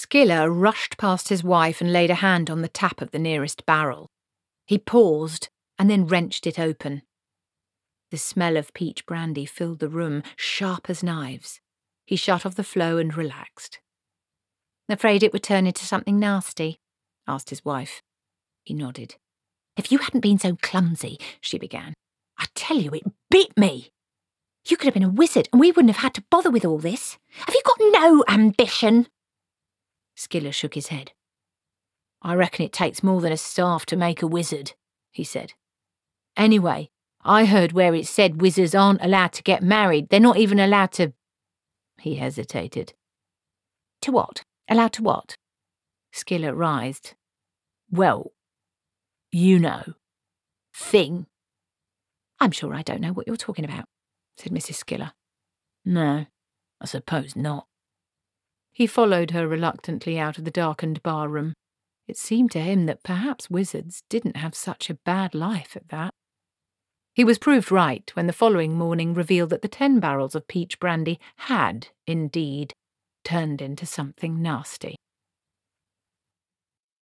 Skiller rushed past his wife and laid a hand on the tap of the nearest barrel. He paused and then wrenched it open. The smell of peach brandy filled the room, sharp as knives. He shut off the flow and relaxed. "Afraid it would turn into something nasty?" asked his wife. He nodded. "If you hadn't been so clumsy," she began. "I tell you, it beat me. You could have been a wizard and we wouldn't have had to bother with all this. Have you got no ambition?" Skiller shook his head. "I reckon it takes more than a staff to make a wizard," he said. "Anyway, I heard where it said wizards aren't allowed to get married. They're not even allowed to—" He hesitated. "To what? Allowed to what?" Skiller writhed. "Well, you know. Thing." "I'm sure I don't know what you're talking about," said Mrs. Skiller. "No, I suppose not." He followed her reluctantly out of the darkened bar-room. It seemed to him that perhaps wizards didn't have such a bad life at that. He was proved right when the following morning revealed that the 10 barrels of peach brandy had, indeed, turned into something nasty.